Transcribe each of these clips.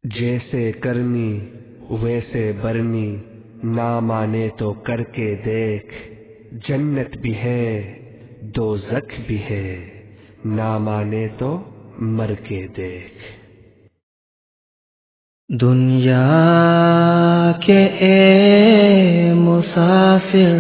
جیسے کرنی ویسے برنی، نہ مانے تو کر کے دیکھ، جنت بھی ہے دوزخ بھی ہے، نہ مانے تو مر کے دیکھ۔ دنیا کے اے مسافر،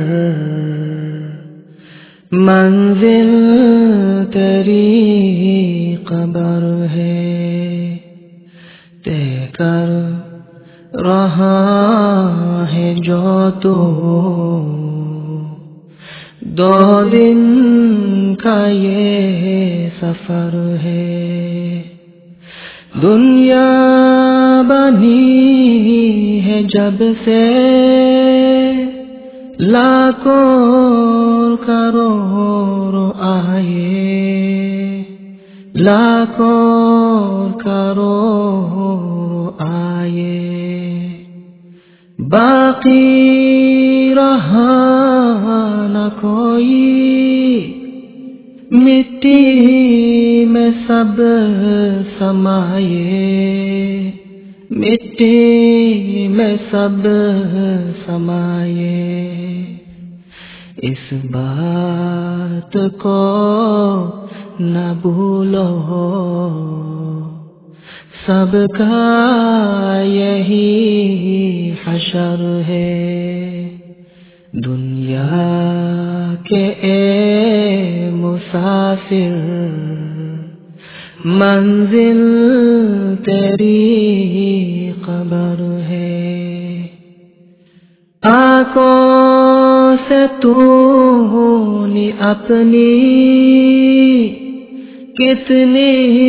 منزل تیری قبر ہے، طے کر رہا ہے جو تو 2 دن کا یہ سفر ہے۔ دنیا بنی ہے جب سے لاکھوں کروڑ آئے، لاکھوں کروڑ آئے، باقی رہا نہ کوئی، مٹی میں سب سمائے، مٹی میں سب سمائے۔ اس بات کو نہ بھولو، سب کا یہی حشر ہے۔ دنیا کے اے مسافر، منزل تیری قبر ہے۔ آنکھوں سے تو نے اپنی کتنی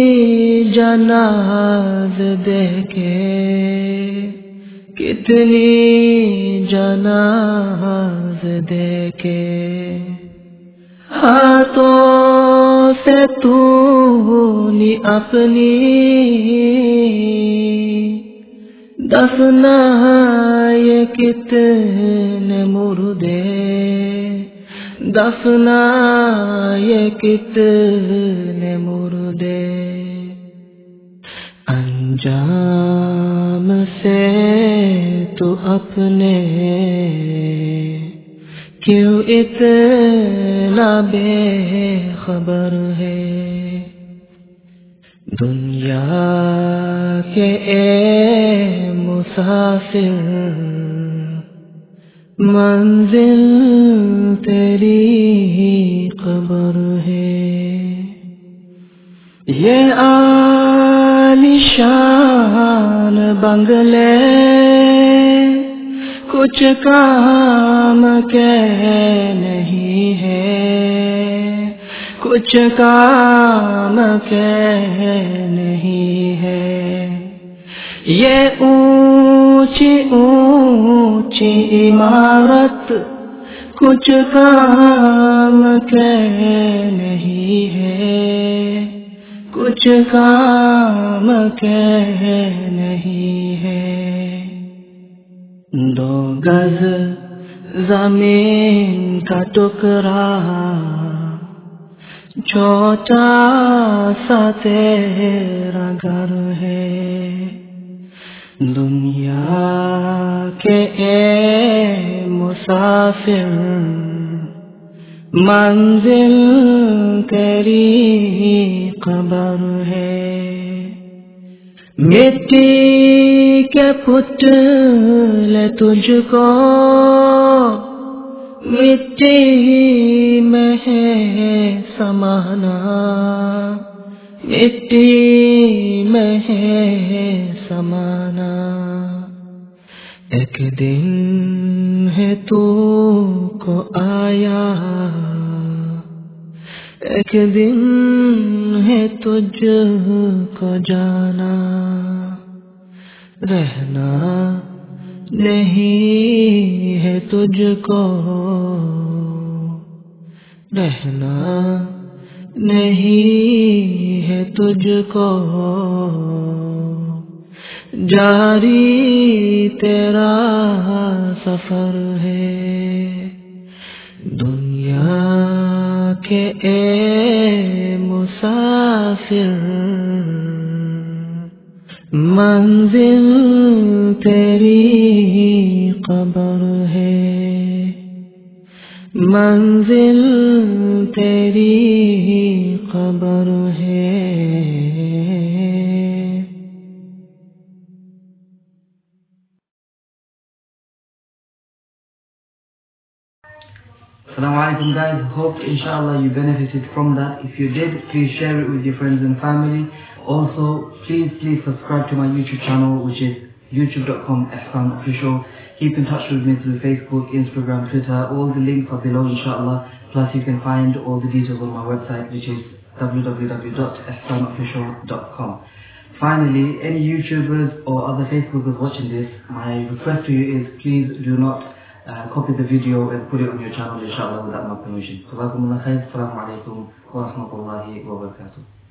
جناز دیکھے، کتنی جناز دیکھے، ہاتھوں سے تو نے اپنی دفنائے کتنے مردے، دفنائے کتنے مردے۔ انجام سے تو اپنے کیوں اتنا بے خبر ہے؟ دنیا کے اے مسافر، منزل تیری قبر ہے۔ یہ عالیشان بنگلے کچھ کام کے نہیں ہے، کچھ کام کے نہیں ہے۔ یہ اونچی اونچی عمارت کچھ کام کے نہیں ہے، کچھ کام کے نہیں ہے۔ 2 گز زمین کا ٹکڑا، چھوٹا سا تیرا گھر ہے۔ دنیا کے اے مسافر، منزل تیری قبر ہے۔ مٹی کے پتلے تجھ کو مٹی میں ہے سمانا، مٹی میں ہے سمانا۔ ایک دن ہے تو کو آیا، ایک دن ہے تجھ کو جانا، رہنا نہیں ہے تجھ کو، رہنا نہیں ہے تجھ کو، جاری تیرا سفر ہے۔ دنیا کے اے مسافر، منزل تیری قبر ہے، منزل تیری قبر ہے. Assalamu alaikum guys, hope inshallah you benefited from that. If you did, please share it with your friends and family. Also, please subscribe to my YouTube channel, which is youtube.com/ihsanofficial. Keep in touch with me through Facebook, Instagram, Twitter. All the links are below inshallah. Plus you can find all the details on my website, which is www.ihsanofficial.com. Finally, any YouTubers or other Facebookers watching this, my request to you is please do not copy the video and put it on your channel inshallah without my permission. Jazakumullah khair. Assalamu alaikum wa rahmatullahi wa barakatuh.